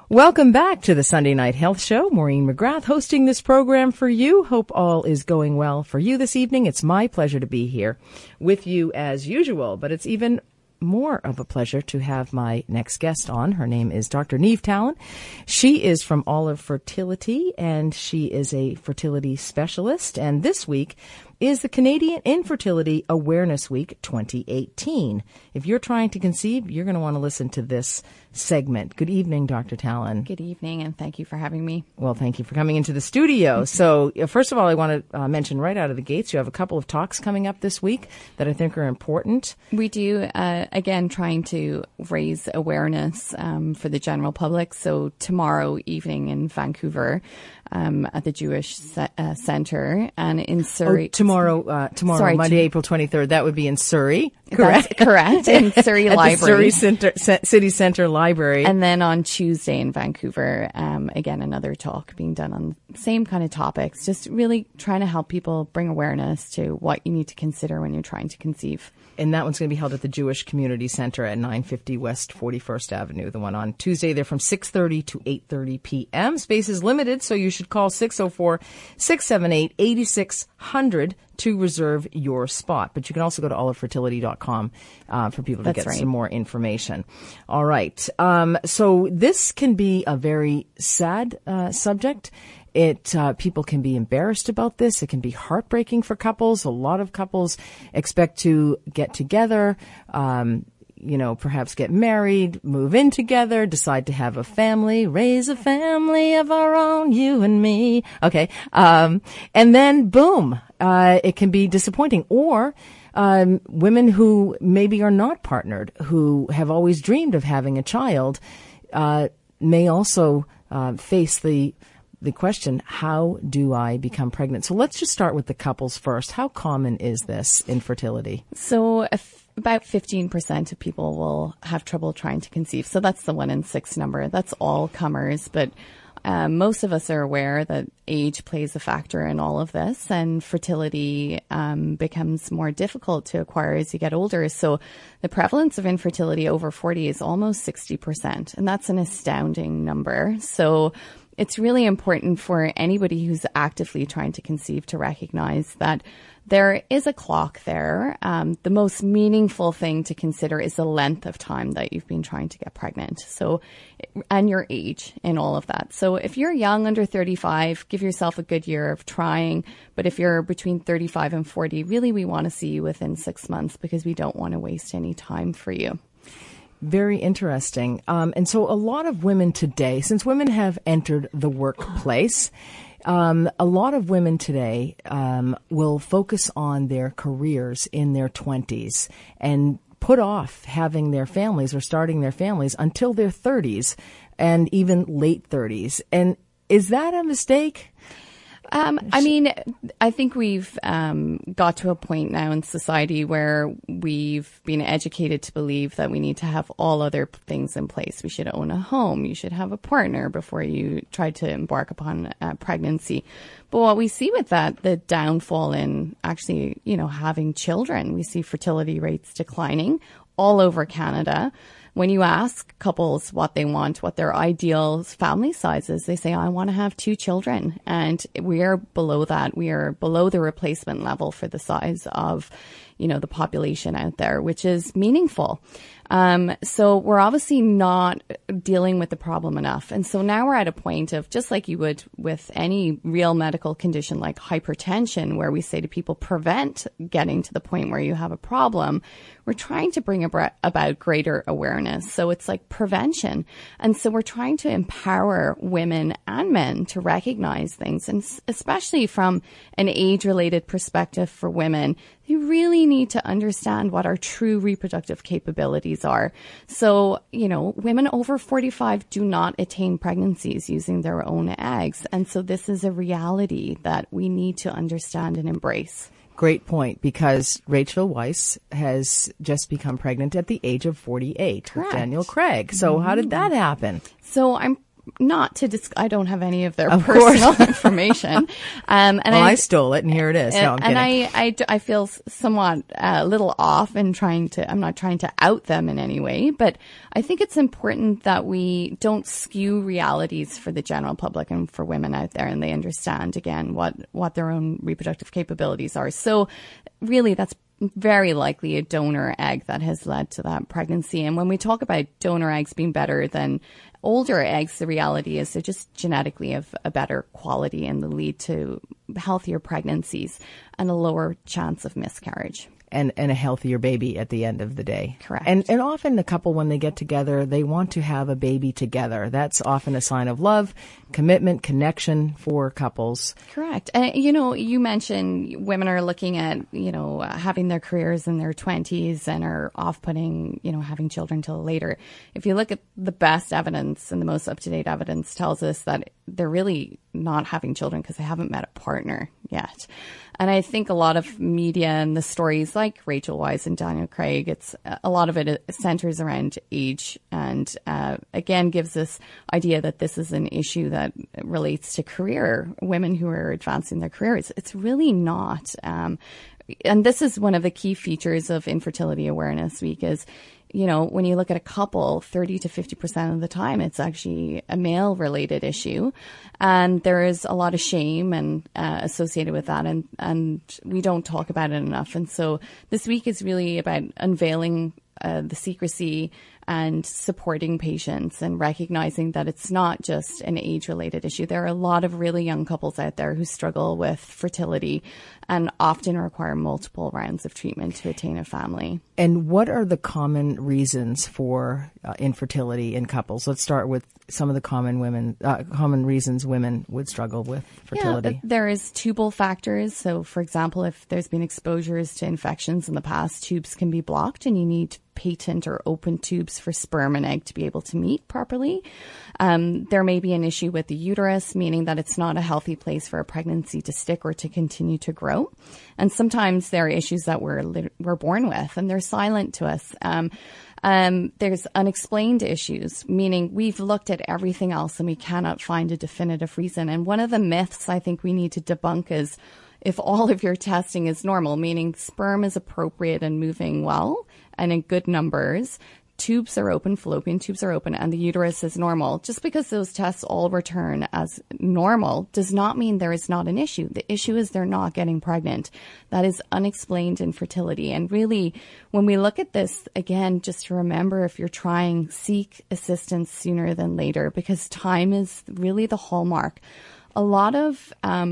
Welcome back to the Sunday Night Health Show. Maureen McGrath hosting this program for you. Hope all is going well for you this evening. It's my pleasure to be here with you as usual, but it's even more of a pleasure to have my next guest on. Her name is Dr. Niamh Talon. She is from Olive Fertility, and she is a fertility specialist. And this week is the Canadian Infertility Awareness Week 2018. If you're trying to conceive, you're going to want to listen to this segment. Good evening, Dr. Talon. Good evening, and thank you for having me. Well, thank you for coming into the studio. So, first of all, I want to mention right out of the gates, you have a couple of talks coming up this week that I think are important. We do, again, trying to raise awareness for the general public. So tomorrow evening in Vancouver, at the Jewish Center, and in Surrey. Tomorrow, Monday, April 23rd. That would be in Surrey. Correct. That's correct. In Surrey Library. The Surrey City Center Library. And then on Tuesday in Vancouver, again, another talk being done on the same kind of topics, just really trying to help people bring awareness to what you need to consider when you're trying to conceive. And that one's going to be held at the Jewish Community Center at 950 West 41st Avenue. The one on Tuesday, they're from 6:30 to 8:30 p.m. Space is limited, so you should call 604-678-8600 to reserve your spot. But you can also go to olivefertility.com for people to get some more information. All right. So this can be a very sad subject. People can be embarrassed about this. It can be heartbreaking for couples. A lot of couples expect to get together, perhaps get married, move in together, decide to have a family, raise a family of our own, you and me. Okay. And then boom, it can be disappointing. Or, women who maybe are not partnered, who have always dreamed of having a child, may also, face the question, how do I become pregnant? So let's just start with the couples first. How common is this infertility? So about 15% of people will have trouble trying to conceive. So that's the 1 in 6 number. That's all comers. But most of us are aware that age plays a factor in all of this, and fertility becomes more difficult to acquire as you get older. So the prevalence of infertility over 40 is almost 60%. And that's an astounding number. So it's really important for anybody who's actively trying to conceive to recognize that there is a clock there. The most meaningful thing to consider is the length of time that you've been trying to get pregnant. So, and your age in all of that. So if you're young, under 35, give yourself a good year of trying. But if you're between 35 and 40, really we want to see you within 6 months, because we don't want to waste any time for you. Very interesting. And so a lot of women today, since women have entered the workplace, a lot of women today will focus on their careers in their 20s and put off having their families or starting their families until their 30s and even late 30s. And is that a mistake? I think we've got to a point now in society where we've been educated to believe that we need to have all other things in place. We should own a home. You should have a partner before you try to embark upon pregnancy. But what we see with that, the downfall in actually, having children, we see fertility rates declining all over Canada. When you ask couples what they want, what their ideal family size is, they say, I want to have 2 children. And we are below that. We are below the replacement level for the size of, the population out there, which is meaningful. So we're obviously not dealing with the problem enough. And so now we're at a point of, just like you would with any real medical condition like hypertension, where we say to people, prevent getting to the point where you have a problem. We're trying to bring about greater awareness. So it's like prevention. And so we're trying to empower women and men to recognize things, and especially from an age-related perspective for women, you really need to understand what our true reproductive capabilities are. So, women over 45 do not attain pregnancies using their own eggs. And so this is a reality that we need to understand and embrace. Great point, because Rachel Weisz has just become pregnant at the age of 48 with Daniel Craig. So how did that happen? So not to I don't have any of their personal information. I stole it, and here it is. No, I'm kidding. I feel somewhat a little off in I'm not trying to out them in any way, but I think it's important that we don't skew realities for the general public and for women out there, and they understand, again, what their own reproductive capabilities are. So really, that's very likely a donor egg that has led to that pregnancy. And when we talk about donor eggs being better than older eggs, the reality is they're just genetically of a better quality and they lead to healthier pregnancies and a lower chance of miscarriage. And a healthier baby at the end of the day. Correct. And often the couple, when they get together, they want to have a baby together. That's often a sign of love, commitment, connection for couples. Correct. And, you mentioned women are looking at, having their careers in their 20s and are off-putting, having children till later. If you look at the best evidence and the most up-to-date evidence tells us that they're really not having children because they haven't met a partner yet. And I think a lot of media and the stories like Rachel Weisz and Daniel Craig, a lot of it centers around age and, again, gives this idea that this is an issue that relates to career, women who are advancing their careers. It's really not. And this is one of the key features of Infertility Awareness Week is, when you look at a couple, 30 to 50% of the time, it's actually a male-related issue. And there is a lot of shame and associated with that, and we don't talk about it enough. And so this week is really about unveiling the secrecy and supporting patients and recognizing that it's not just an age-related issue. There are a lot of really young couples out there who struggle with fertility and often require multiple rounds of treatment to attain a family. And what are the common reasons for infertility in couples? Let's start with some of the common reasons women would struggle with fertility. Yeah, there is tubal factors. So, for example, if there's been exposures to infections in the past, tubes can be blocked and you need patent or open tubes for sperm and egg to be able to meet properly. There may be an issue with the uterus, meaning that it's not a healthy place for a pregnancy to stick or to continue to grow. And sometimes there are issues that we're born with and they're silent to us. There's unexplained issues, meaning we've looked at everything else and we cannot find a definitive reason. And one of the myths I think we need to debunk is if all of your testing is normal, meaning sperm is appropriate and moving well and in good numbers, tubes are open, fallopian tubes are open, and the uterus is normal. Just because those tests all return as normal does not mean there is not an issue. The issue is they're not getting pregnant. That is unexplained infertility. And really, when we look at this, again, just to remember, if you're trying, seek assistance sooner than later, because time is really the hallmark. A lot of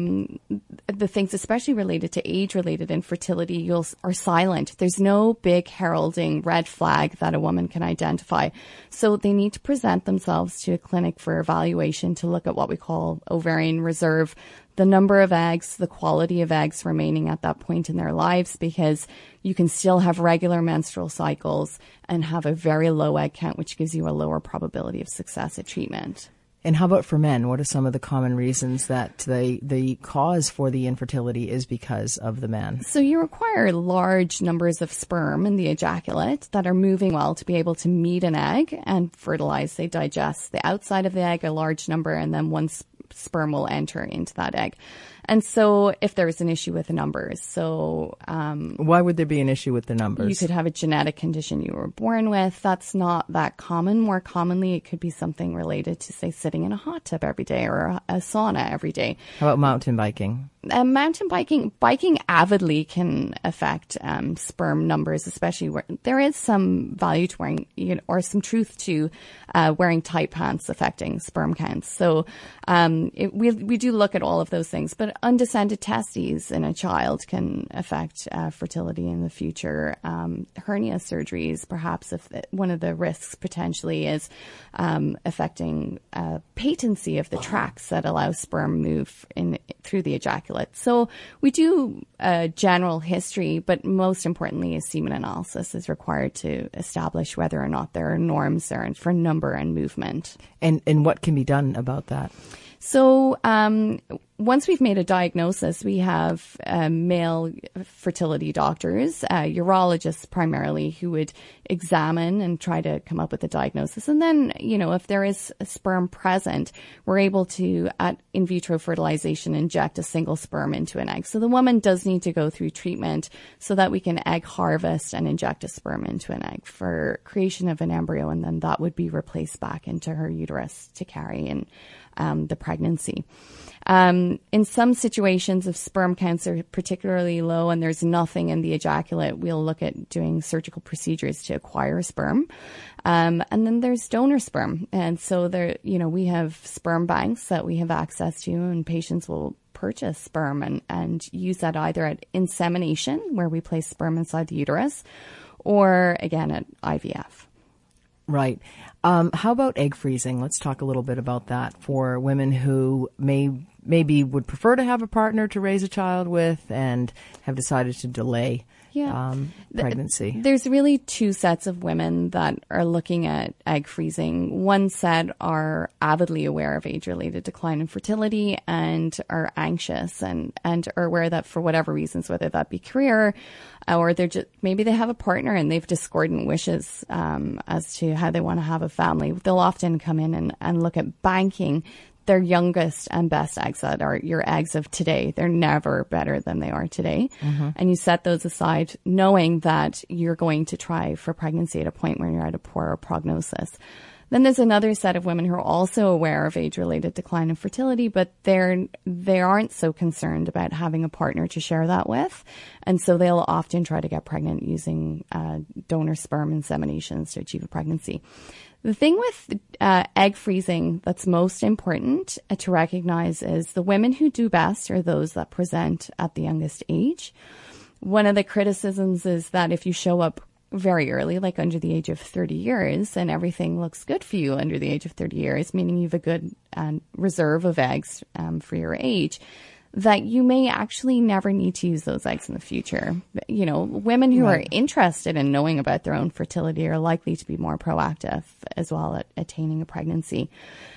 the things, especially related to age-related infertility, are silent. There's no big heralding red flag that a woman can identify. So they need to present themselves to a clinic for evaluation to look at what we call ovarian reserve, the number of eggs, the quality of eggs remaining at that point in their lives, because you can still have regular menstrual cycles and have a very low egg count, which gives you a lower probability of success at treatment. And how about for men? What are some of the common reasons that the cause for the infertility is because of the man? So you require large numbers of sperm in the ejaculate that are moving well to be able to meet an egg and fertilize. They digest the outside of the egg, a large number, and then one sperm will enter into that egg. And so if there is an issue with the numbers, why would there be an issue with the numbers? You could have a genetic condition you were born with. That's not that common. More commonly, it could be something related to, say, sitting in a hot tub every day or a sauna every day. How about mountain biking? Mountain biking avidly can affect sperm numbers, especially where there is some value to wearing, or some truth to wearing tight pants affecting sperm counts. So we do look at all of those things, but undescended testes in a child can affect fertility in the future. Hernia surgeries, perhaps, if one of the risks potentially is affecting patency of the tracts that allow sperm move through the ejaculate. So we do a general history, but most importantly, a semen analysis is required to establish whether or not there are norms there for number and movement. And what can be done about that? So once we've made a diagnosis, we have male fertility doctors, urologists primarily, who would examine and try to come up with a diagnosis. And then, if there is a sperm present, we're able to, at in vitro fertilization, inject a single sperm into an egg. So the woman does need to go through treatment so that we can egg harvest and inject a sperm into an egg for creation of an embryo, and then that would be replaced back into her uterus to carry in the pregnancy. In some situations, if sperm counts are particularly low and there's nothing in the ejaculate, we'll look at doing surgical procedures to acquire sperm. And then there's donor sperm. And so we have sperm banks that we have access to, and patients will purchase sperm and use that either at insemination, where we place sperm inside the uterus, or again at IVF. Right. How about egg freezing? Let's talk a little bit about that for women who maybe would prefer to have a partner to raise a child with and have decided to delay pregnancy. There's really two sets of women that are looking at egg freezing. One set are avidly aware of age-related decline in fertility and are anxious and are aware that for whatever reasons, whether that be career or maybe they have a partner and they've discordant wishes as to how they want to have a family, they'll often come in and look at banking their youngest and best eggs that are your eggs of today. They're never better than they are today. Mm-hmm. And you set those aside knowing that you're going to try for pregnancy at a point where you're at a poorer prognosis. Then there's another set of women who are also aware of age-related decline in fertility, but they aren't so concerned about having a partner to share that with. And so they'll often try to get pregnant using donor sperm inseminations to achieve a pregnancy. The thing with egg freezing that's most important to recognize is the women who do best are those that present at the youngest age. One of the criticisms is that if you show up very early, like under the age of 30 years, and everything looks good for you under the age of 30 years, meaning you have a good reserve of eggs for your age, that you may actually never need to use those eggs in the future. Women who are interested in knowing about their own fertility are likely to be more proactive as well at attaining a pregnancy.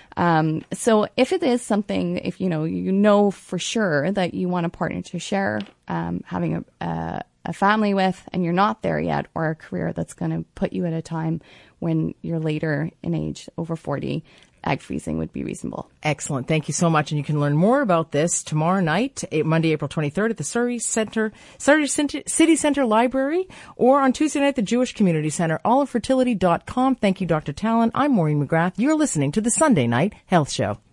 So if it is something, if you know for sure that you want a partner to share having a family with, and you're not there yet, or a career that's going to put you at a time when you're later in age, over 40, egg freezing would be reasonable. Excellent. Thank you so much. And you can learn more about this tomorrow night, Monday, April 23rd at the Surrey City Centre Library, or on Tuesday night at the Jewish Community Centre, olivefertility.com. Thank you, Dr. Talon. I'm Maureen McGrath. You're listening to the Sunday Night Health Show.